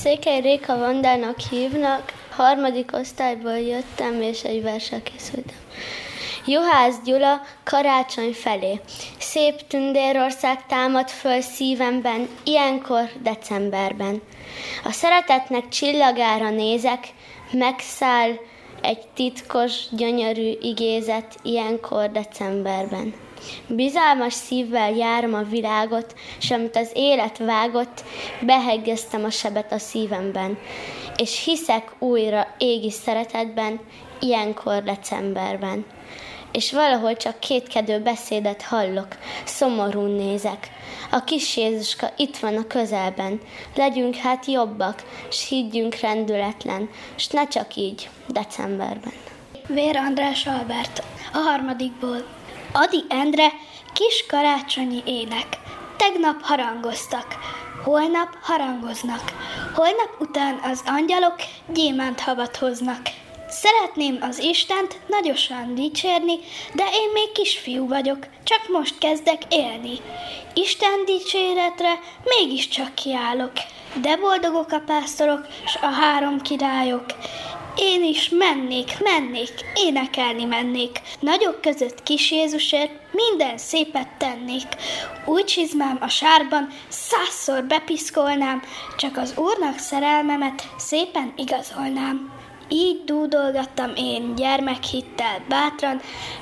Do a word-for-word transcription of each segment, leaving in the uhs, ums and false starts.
Székely Réka Vandának hívnak, harmadik osztályból jöttem, és egy verssel készültem. Juhász Gyula, karácsony felé. Szép tündérország támad föl szívemben, ilyenkor decemberben. A szeretetnek csillagára nézek, megszáll egy titkos, gyönyörű igézet, ilyenkor decemberben. Bizalmas szívvel járom a világot, s amit az élet vágott, behegeztem a sebet a szívemben, és hiszek újra égi szeretetben, ilyenkor decemberben. És valahol csak kétkedő beszédet hallok, szomorún nézek. A kis Jézuska itt van a közelben, legyünk hát jobbak, s higgyünk rendületlen, s ne csak így, decemberben. Vér András Albert, a harmadikból. Adi Endre, kis karácsonyi ének. Tegnap harangoztak, holnap harangoznak, holnap után az angyalok gyémánt havat hoznak. Szeretném az Istent nagyosan dicsérni, de én még kisfiú vagyok, csak most kezdek élni. Isten dicséretre mégiscsak kiállok, de boldogok a pásztorok s a három királyok. Én is mennék, mennék, énekelni mennék, nagyok között kis Jézusért minden szépet tennék. Új csizmám a sárban százszor bepiszkolnám, csak az Úrnak szerelmemet szépen igazolnám. Így dúdolgattam én gyermekhittel bátran,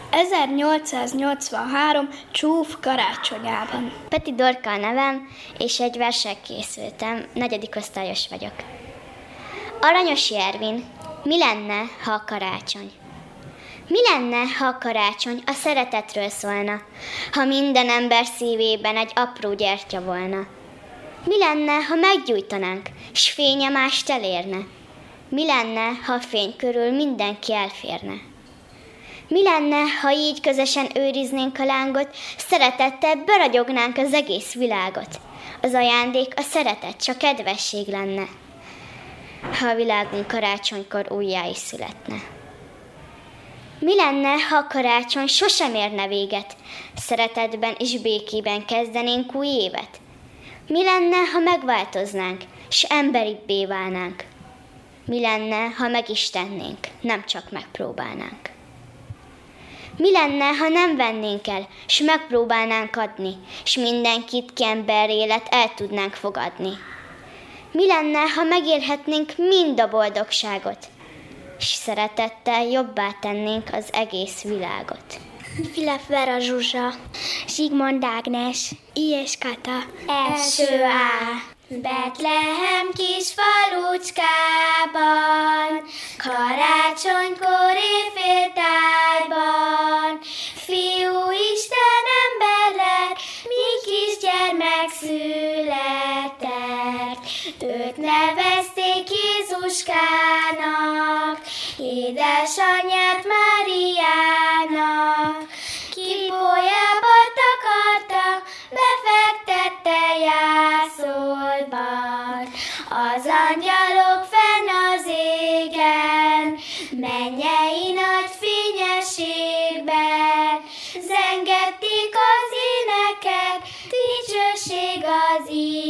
ezernyolcszáznyolcvanhárom csúf karácsonyában. Peti Dorka a nevem, és egy verssel készültem, negyedik osztályos vagyok. Aranyosi Ervin, mi lenne, ha a karácsony? Mi lenne, ha a karácsony a szeretetről szólna, ha minden ember szívében egy apró gyertya volna? Mi lenne, ha meggyújtanánk, s fénye mást elérne? Mi lenne, ha a fény körül mindenki elférne? Mi lenne, ha így közösen őriznénk a lángot, szeretettel beragyognánk az egész világot? Az ajándék, a szeretet, csak kedvesség lenne, ha a világunk karácsonykor újjá is születne. Mi lenne, ha a karácsony sosem érne véget, szeretetben és békében kezdenénk új évet? Mi lenne, ha megváltoznánk, s emberibbé válnánk? Mi lenne, ha meg is tennénk, nem csak megpróbálnánk? Mi lenne, ha nem vennénk el, s megpróbálnánk adni, s mindenkit ki ember élet el tudnánk fogadni? Mi lenne, ha megélhetnénk mind a boldogságot, s szeretettel jobbá tennénk az egész világot? Filip Vera Zsuzsa, Zsigmond Ágnes, I. és Kata. Első A. Betlehem kis falucskában, karácsonykor éjféltájban, fiú Isten ember lett, mi kisgyermek született. Őt nevezték Jézuskának, édesanyját Máriának. Kipójába takarta, befektette jászolban. Az angyalok fenn az égen, mennyei nagy fényességben, zengették az éneket, dicsőség az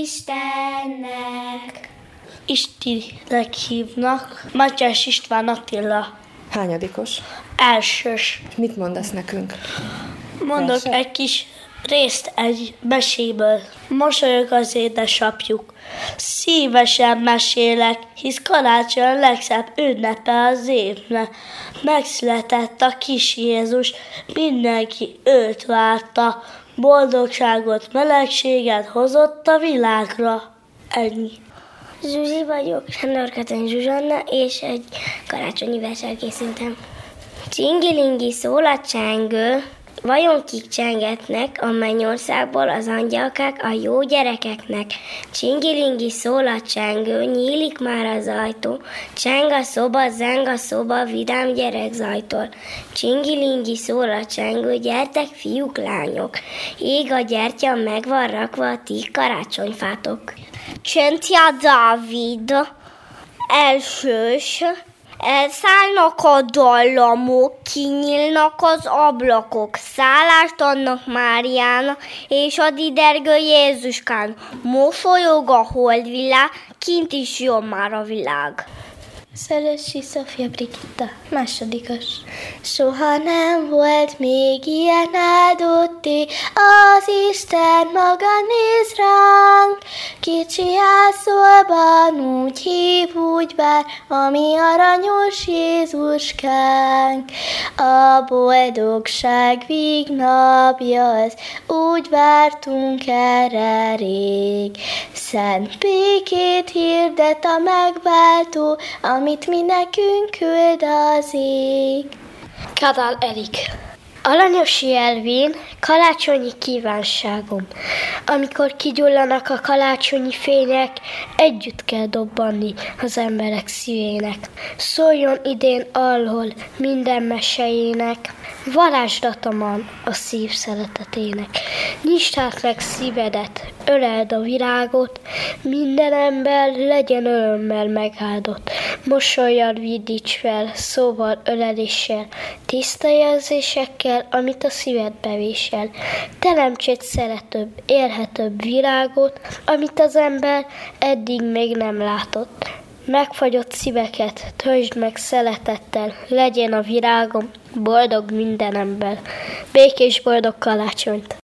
Istennek. Istinek hívnak, Mátyás István Attila. Hányadikos? Elsős. Mit mondasz nekünk? Mondok Verset? egy kis részt egy meséből. Mosolyog az édesapjuk. Szívesen mesélek, hisz karácsony a legszebb ünnepe az évnek. Megszületett a kis Jézus, mindenki őt várta. Boldogságot, melegséget hozott a világra. Ennyi. Zsuzsi vagyok, Sándor Katalin Zsuzsanna, és egy karácsonyi verssel készültem. Csingilingi szól a csengő, vajon kik csengetnek a mennyországból az angyalkák a jó gyerekeknek? Csingilingi szól a csengő, nyílik már az ajtó, cseng a szoba, zeng a szoba, vidám gyerekzajtól. Csingilingi szól a csengő, gyertek fiúk, lányok, ég a gyertya, meg van rakva a ti karácsonyfátok. Csentia Dávid, elsős, Elszállnak a dallamok, kinyílnak az ablakok, szállást adnak Máriának, és a didergő Jézuskán. Mosolyog a holdvilág, kint is jön már a világ. Szeressi Szofia Brigitta, másodikos. Soha nem volt még ilyen áldotté, az Isten maga néz ránk. Kicsi házszólban úgy hív, úgy vár, ami aranyos Jézuskánk. A boldogság vígnapja az, úgy vártunk erre rég. Szent békét hirdet a megváltó, amit mi nekünk küld az ég. Kadál Erik. Alanyosi Elvin, karácsonyi kívánságom. Amikor kigyullanak a karácsonyi fények, együtt kell dobbanni az emberek szívének. Szóljon idén alhol minden mesejének, varázsdatoman a szív szeretetének. Nyisd hát meg szívedet, öleld a virágot, minden ember legyen örömmel megáldott. Mosollyal vidíts fel, szóval öleléssel, tiszta jelzésekkel, amit a szívedbe vésel. Teremts egy szeretőbb, élhetőbb virágot, amit az ember eddig még nem látott. Megfagyott szíveket töltsd meg szeretettel, legyen a virágom boldog minden ember. Békés boldog karácsonyt!